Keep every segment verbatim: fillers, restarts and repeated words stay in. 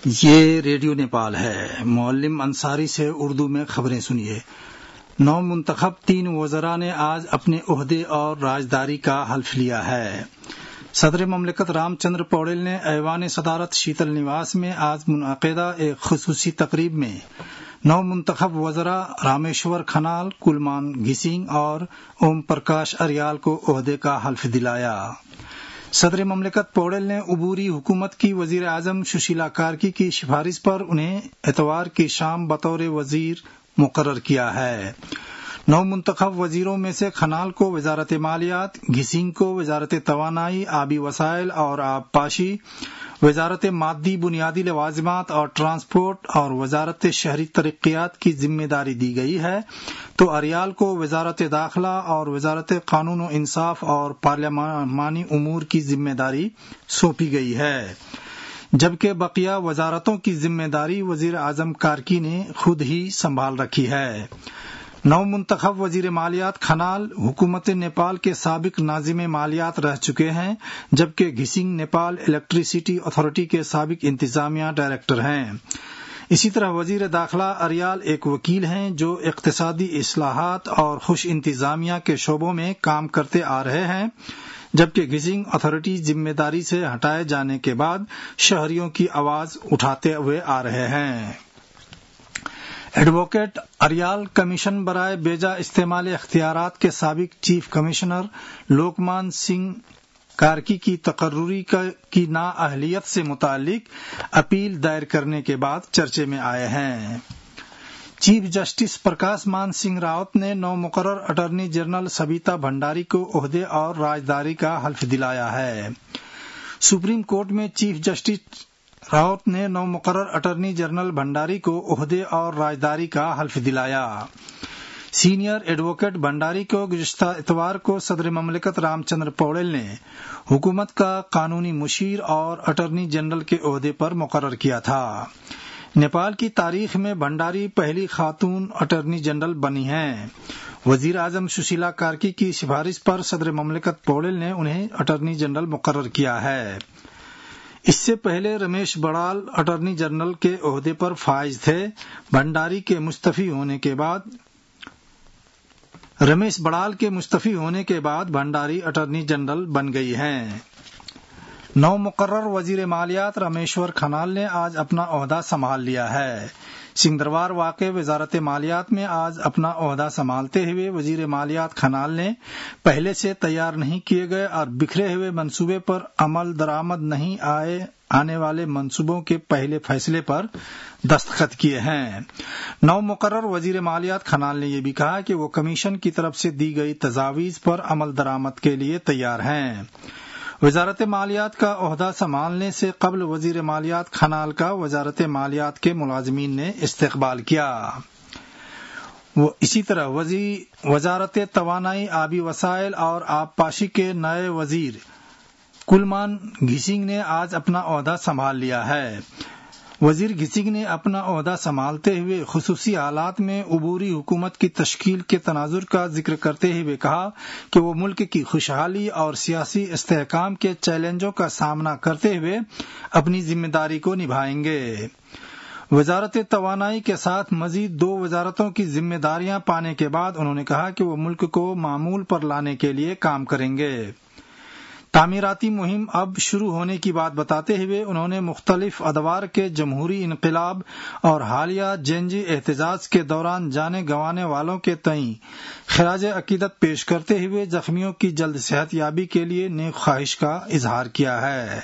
یہ ریڈیو نیپال ہے۔ معلم انصاری سے اردو میں خبریں سنیے۔ نو منتخب تین وزراء نے آج اپنے عہدے اور راجداری کا حلف لیا ہے۔ صدر مملکت رام چندر پوڑیل نے ایوان صدارت شیتل نواس میں آج منعقدہ ایک خصوصی تقریب میں نو منتخب وزراء رامیشور کھنال، کلمان گھسنگ اور اوم پرکاش اریال کو عہدے کا حلف دلایا۔ صدر مملکت پوڑیل نے عبوری حکومت کی وزیر اعظم سشیلا کارکی کی سفارش پر انہیں اتوار کی شام بطور وزیر مقرر کیا ہے۔ نو منتخب وزیروں میں سے کھنال کو وزارت مالیات، گھسنگ کو وزارت توانائی، آبی وسائل اور آبپاشی، وزارت مادی بنیادی لوازمات اور ٹرانسپورٹ اور وزارت شہری ترقیات کی ذمہ داری دی گئی ہے، تو اریال کو وزارت داخلہ اور وزارت قانون و انصاف اور پارلیمانی امور کی ذمہ داری سونپی گئی ہے، جبکہ بقیہ وزارتوں کی ذمہ داری وزیر اعظم کارکی نے خود ہی سنبھال رکھی ہے۔ نو منتخب وزیر مالیات کھنال حکومت نیپال کے سابق ناظم مالیات رہ چکے ہیں، جبکہ گھسنگ نیپال الیکٹریسٹی اتھارٹی کے سابق انتظامیہ ڈائریکٹر ہیں۔ اسی طرح وزیر داخلہ اریال ایک وکیل ہیں جو اقتصادی اصلاحات اور خوش انتظامیہ کے شعبوں میں کام کرتے آ رہے ہیں، جبکہ گھسنگ اتھارٹی ذمہ داری سے ہٹائے جانے کے بعد شہریوں کی آواز اٹھاتے ہوئے آ رہے ہیں۔ ایڈووکیٹ اریال کمیشن برائے بیجا استعمال اختیارات کے سابق چیف کمشنر لوکمان سنگھ کارکی کی تقرری کی نااہلیت سے متعلق اپیل دائر کرنے کے بعد چرچے میں آئے ہیں۔ چیف جسٹس پرکاش مان سنگھ راوت نے نو مقرر اٹارنی جنرل سبیتا بھنڈاری کو عہدے اور راجداری کا حلف دلایا ہے۔ سپریم کورٹ میں چیف جسٹس راوت نے نو مقرر اٹارنی جنرل بھنڈاری کو عہدے اور راجداری کا حلف دلایا۔ سینئر ایڈووکیٹ بھنڈاری کو گزشتہ اتوار کو صدر مملکت رام چندر پوڑیل نے حکومت کا قانونی مشیر اور اٹارنی جنرل کے عہدے پر مقرر کیا تھا۔ نیپال کی تاریخ میں بھنڈاری پہلی خاتون اٹارنی جنرل بنی ہیں۔ وزیر اعظم سشیلا کارکی کی سفارش پر صدر مملکت پوڑیل نے انہیں اٹارنی جنرل مقرر کیا ہے۔ اس سے پہلے رمیش بڑال اٹارنی جنرل کے عہدے پر فائز تھے۔ بھنڈاری کے مستعفی ہونے کے بعد رمیش بڑال کے مستعفی ہونے کے بعد بھنڈاری اٹارنی جنرل بن گئی ہیں۔ نو مقرر وزیر مالیات رامیشور کھنال نے آج اپنا عہدہ سنبھال لیا ہے۔ سنگدروار واقع وزارت مالیات میں آج اپنا عہدہ سنبھالتے ہوئے وزیر مالیات کھنال نے پہلے سے تیار نہیں کیے گئے اور بکھرے ہوئے منصوبے پر عمل درآمد نہیں آئے آنے والے منصوبوں کے پہلے فیصلے پر دستخط کیے ہیں۔ نو مقرر وزیر مالیات کھنال نے یہ بھی کہا کہ وہ کمیشن کی طرف سے دی گئی تجاویز پر عمل درآمد کے لیے تیار ہیں۔ وزارت مالیات کا عہدہ سنبھالنے سے قبل وزیر مالیات کھنال کا وزارت مالیات کے ملازمین نے استقبال کیا۔ وہ اسی طرح وزارت توانائی، آبی وسائل اور آبپاشی کے نئے وزیر کلمان گھسنگ نے آج اپنا عہدہ سنبھال لیا ہے۔ وزیر گھسنگ نے اپنا عہدہ سنبھالتے ہوئے خصوصی حالات میں عبوری حکومت کی تشکیل کے تناظر کا ذکر کرتے ہوئے کہا کہ وہ ملک کی خوشحالی اور سیاسی استحکام کے چیلنجوں کا سامنا کرتے ہوئے اپنی ذمہ داری کو نبھائیں گے۔ وزارت توانائی کے ساتھ مزید دو وزارتوں کی ذمہ داریاں پانے کے بعد انہوں نے کہا کہ وہ ملک کو معمول پر لانے کے لیے کام کریں گے۔ تعمیراتی مہم اب شروع ہونے کی بات بتاتے ہوئے انہوں نے مختلف ادوار کے جمہوری انقلاب اور حالیہ جینجی احتجاج کے دوران جانے گنوانے والوں کے تئیں خراج عقیدت پیش کرتے ہوئے زخمیوں کی جلد صحت یابی کے لیے نیک خواہش کا اظہار کیا ہے۔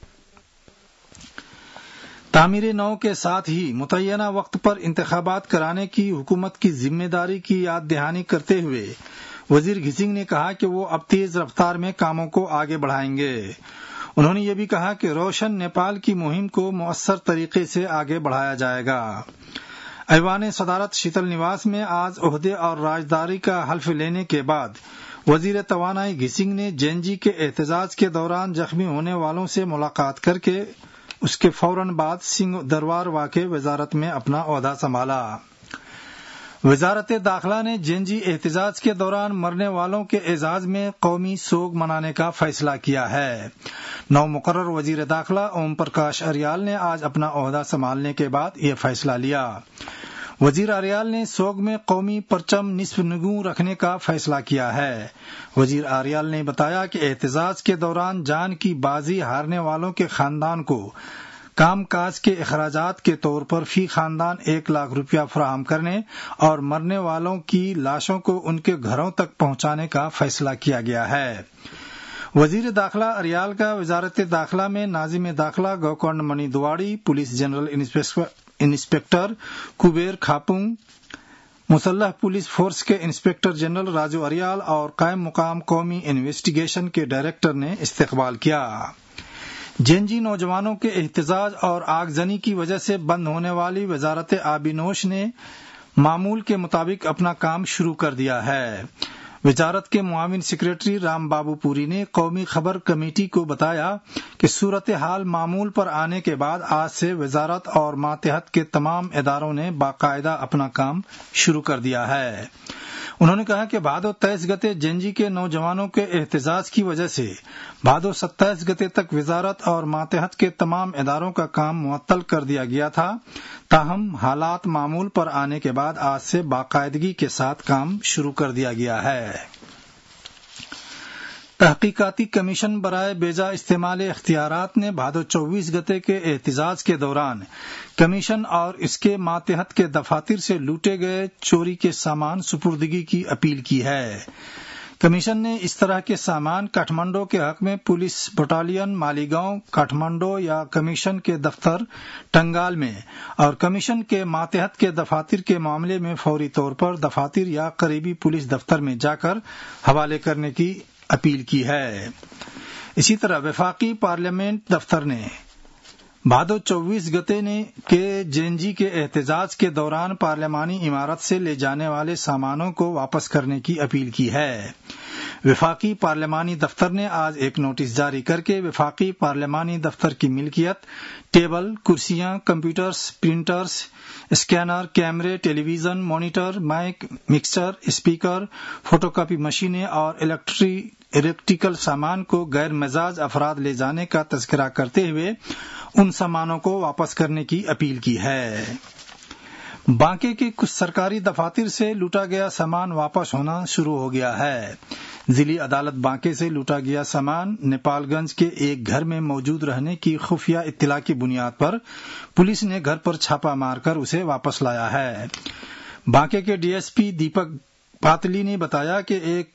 تعمیر نو کے ساتھ ہی متعینہ وقت پر انتخابات کرانے کی حکومت کی ذمہ داری کی یاد دہانی کرتے ہوئے وزیر گھسنگ نے کہا کہ وہ اب تیز رفتار میں کاموں کو آگے بڑھائیں گے۔ انہوں نے یہ بھی کہا کہ روشن نیپال کی مہم کو مؤثر طریقے سے آگے بڑھایا جائے گا۔ ایوان صدارت شیتل نواس میں آج عہدے اور راجداری کا حلف لینے کے بعد وزیر توانائی گھسنگ نے جینجی کے احتجاج کے دوران زخمی ہونے والوں سے ملاقات کر کے اس کے فوراً بعد سنگھ دربار واقع وزارت میں اپنا عہدہ سنبھالا۔ وزارت داخلہ نے جینجی احتجاج کے دوران مرنے والوں کے اعزاز میں قومی سوگ منانے کا فیصلہ کیا ہے۔ نو مقرر وزیر داخلہ اوم پرکاش اریال نے آج اپنا عہدہ سنبھالنے کے بعد یہ فیصلہ لیا۔ وزیر اریال نے سوگ میں قومی پرچم نصف نگوں رکھنے کا فیصلہ کیا ہے۔ وزیر اریال نے بتایا کہ احتجاج کے دوران جان کی بازی ہارنے والوں کے خاندان کو کام کاج کے اخراجات کے طور پر فی خاندان ایک لاکھ روپیہ فراہم کرنے اور مرنے والوں کی لاشوں کو ان کے گھروں تک پہنچانے کا فیصلہ کیا گیا ہے۔ وزیر داخلہ اریال کا وزارت داخلہ میں ناظم داخلہ گوکنڈ Mani Duwadi, police general inspector Kabir Khapung, مسلح پولیس فورس کے انسپکٹر جنرل راجو اریال اور قائم مقام قومی انویسٹیگیشن کے ڈائریکٹر نے استقبال کیا۔ جینجی نوجوانوں کے احتجاج اور آگزنی کی وجہ سے بند ہونے والی وزارت آبینوش نے معمول کے مطابق اپنا کام شروع کر دیا ہے۔ وزارت کے معاون سیکریٹری رام بابو پوری نے قومی خبر کمیٹی کو بتایا کہ صورتحال معمول پر آنے کے بعد آج سے وزارت اور ماتحت کے تمام اداروں نے باقاعدہ اپنا کام شروع کر دیا ہے۔ انہوں نے کہا کہ بھادو تیئیس گتے جینجی کے نوجوانوں کے احتجاج کی وجہ سے بھادو ستائیس گتے تک وزارت اور ماتحت کے تمام اداروں کا کام معطل کر دیا گیا تھا، تاہم حالات معمول پر آنے کے بعد آج سے باقاعدگی کے ساتھ کام شروع کر دیا گیا ہے۔ تحقیقاتی کمیشن برائے بیجا استعمال اختیارات نے بھادو چوبیس گتے کے احتجاج کے دوران کمیشن اور اس کے ماتحت کے دفاتر سے لوٹے گئے چوری کے سامان سپردگی کی اپیل کی ہے۔ کمیشن نے اس طرح کے سامان کاٹھمنڈو کے حق میں پولیس بٹالین مالیگاؤں کاٹھمنڈو یا کمیشن کے دفتر ٹنگال میں اور کمیشن کے ماتحت کے دفاتر کے معاملے میں فوری طور پر دفاتر یا قریبی پولیس دفتر میں جا کر حوالے کرنے کی اپیل کی ہے۔ اسی طرح وفاقی پارلیمنٹ دفتر نے بھادو چوبیس گتے نے کے جینجی کے احتجاج کے دوران پارلیمانی عمارت سے لے جانے والے سامانوں کو واپس کرنے کی اپیل کی ہے۔ وفاقی پارلیمانی دفتر نے آج ایک نوٹس جاری کر کے وفاقی پارلیمانی دفتر کی ملکیت ٹیبل، کرسیاں، کمپیوٹرز، پرنٹرز، اسکینر، کیمرے، television, monitor, mic, mixer, speaker, photo copy مشینیں اور الیکٹری الیکٹریکل سامان کو غیر مزاج افراد لے جانے کا تذکرہ کرتے ہوئے ان سامانوں کو واپس کرنے کی اپیل کی ہے۔ بانکے کے کچھ سرکاری دفاتر سے لوٹا گیا سامان واپس ہونا شروع ہو گیا ہے۔ ضلعی عدالت بانکے سے لوٹا گیا سامان نیپال گنج کے ایک گھر میں موجود رہنے کی خفیہ اطلاع کی بنیاد پر پولیس نے گھر پر چھاپہ مار کر اسے واپس لایا ہے۔ بانکے کے D S P Deepak Patli نے بتایا کہ ایک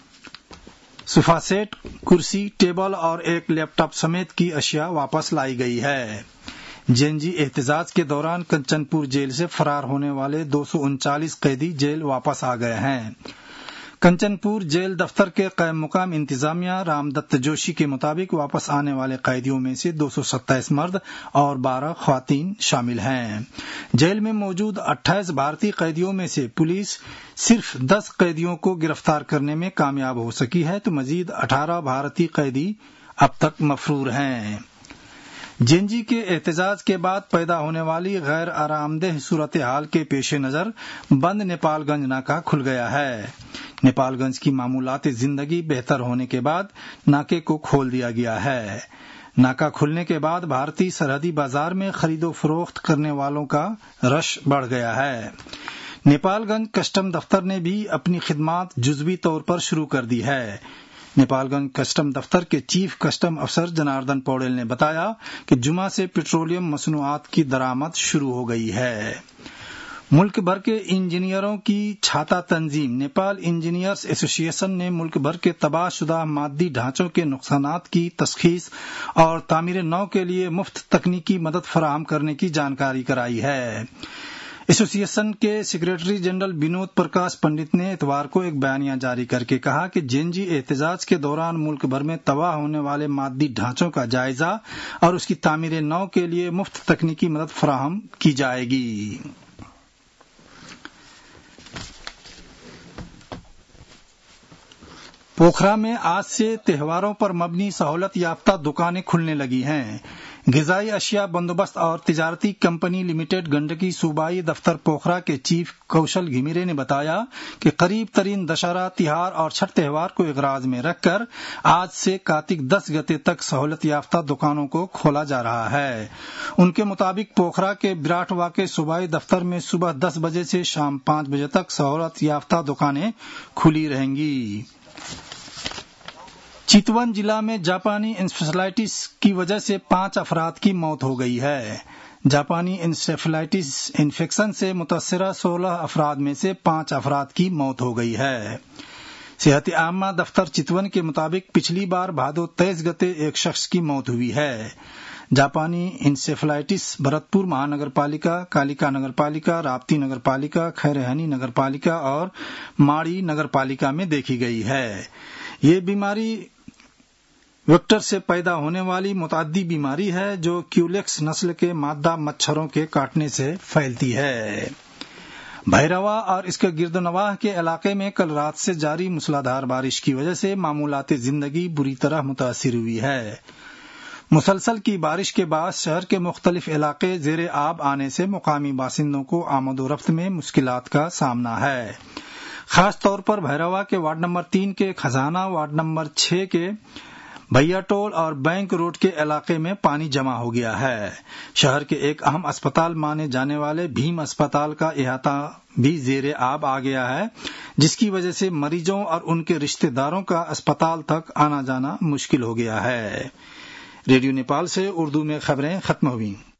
صوفہ سیٹ، کرسی، ٹیبل اور ایک لیپ ٹاپ سمیت کی اشیاء واپس لائی گئی ہے۔ جینجی احتجاج کے دوران کنچن پور جیل سے فرار ہونے والے دو سو انچالیس قیدی جیل واپس آ گئے ہیں۔ کنچن پور جیل دفتر کے قائم مقام انتظامیہ رام دت جوشی کے مطابق واپس آنے والے قیدیوں میں سے دو سو ستائیس مرد اور بارہ خواتین شامل ہیں۔ جیل میں موجود اٹھائیس بھارتی قیدیوں میں سے پولیس صرف دس قیدیوں کو گرفتار کرنے میں کامیاب ہو سکی ہے تو مزید اٹھارہ بھارتی قیدی اب تک مفرور ہیں۔ جینجی کے احتجاج کے بعد پیدا ہونے والی غیر آرام دہ صورتحال کے پیش نظر بند نیپال گنج ناکہ کھل گیا ہے۔ نیپال گنج کی معمولات زندگی بہتر ہونے کے بعد ناکے کو کھول دیا گیا ہے۔ ناکہ کھلنے کے بعد بھارتی سرحدی بازار میں خرید و فروخت کرنے والوں کا رش بڑھ گیا ہے۔ نیپال گنج کسٹم دفتر نے بھی اپنی خدمات جزوی طور پر شروع کر دی ہے۔ نیپال گنج کسٹم دفتر کے چیف کسٹم افسر جناردن پوڑیل نے بتایا کہ جمعہ سے پیٹرولیم مصنوعات کی درآمد شروع ہو گئی ہے۔ ملک بھر کے انجینئروں کی چھاتا تنظیم نیپال انجینئرز ایسوسی ایشن نے ملک بھر کے تباہ شدہ مادی ڈھانچوں کے نقصانات کی تشخیص اور تعمیر نو کے لیے مفت تکنیکی مدد فراہم کرنے کی جانکاری کرائی ہے۔ ایسوسی ایشن کے سیکریٹری جنرل بنود پرکاش پنڈت نے اتوار کو ایک بیانیہ جاری کر کے کہا کہ جینجی احتجاج کے دوران ملک بھر میں تباہ ہونے والے مادی ڈھانچوں کا جائزہ اور اس کی تعمیر نو کے لیے مفت تکنیکی مدد فراہم کی جائے گی۔ پوکھرا میں آج سے تہواروں پر مبنی سہولت یافتہ دکانیں کھلنے لگی ہیں۔ غذائی اشیاء بندوبست اور تجارتی کمپنی لمیٹڈ گنڈکی صوبائی دفتر پوکھرا کے چیف کوشل گھمیرے نے بتایا کہ قریب ترین دشہرہ، تہوار اور چھٹ تہوار کو اغراض میں رکھ کر آج سے کارتک دس گتے تک سہولت یافتہ دکانوں کو کھولا جا رہا ہے۔ ان کے مطابق پوکھرا کے براٹ واقع صوبائی دفتر میں صبح دس بجے سے شام پانچ بجے تک سہولت یافتہ دکانیں کھلی رہیں گی۔ چتون ضلع میں جاپانی انسیفلائٹس کی وجہ سے پانچ افراد کی موت ہو گئی ہے۔ جاپانی انسیفلائٹس انفیکشن سے متاثرہ سولہ افراد میں سے پانچ افراد کی موت ہو گئی ہے۔ صحت عامہ دفتر چتون کے مطابق پچھلی بار بھادو تیئیس گتے ایک شخص کی موت ہوئی ہے۔ جاپانی انسیفلائٹس بھرتپور مہانگر پالیکا، کالیکا نگر پالیکا، راپتی نگر پالیکا، خیرہنی نگر پالیکا اور ماڑی نگر پالیکا میں دیکھی گئی ہے۔ یہ بیماری ویکٹر سے پیدا ہونے والی متعدی بیماری ہے جو کیولیکس نسل کے مادہ مچھروں کے کاٹنے سے پھیلتی ہے۔ بھیروا اور اس کے گرد و نواح کے علاقے میں کل رات سے جاری موسلادھار بارش کی وجہ سے معمولات زندگی بری طرح متاثر ہوئی ہے۔ مسلسل کی بارش کے بعد شہر کے مختلف علاقے زیر آب آنے سے مقامی باشندوں کو آمد و رفت میں مشکلات کا سامنا ہے۔ خاص طور پر بھیروا کے وارڈ نمبر تین کے خزانہ، وارڈ نمبر چھ کے بھیا ٹول اور بینک روڈ کے علاقے میں پانی جمع ہو گیا ہے۔ شہر کے ایک اہم اسپتال مانے جانے والے بھیم اسپتال کا احاطہ بھی زیر آب آ گیا ہے، جس کی وجہ سے مریضوں اور ان کے رشتہ داروں کا اسپتال تک آنا جانا مشکل ہو گیا ہے۔ ریڈیو نیپال سے اردو میں خبریں ختم ہوئیں۔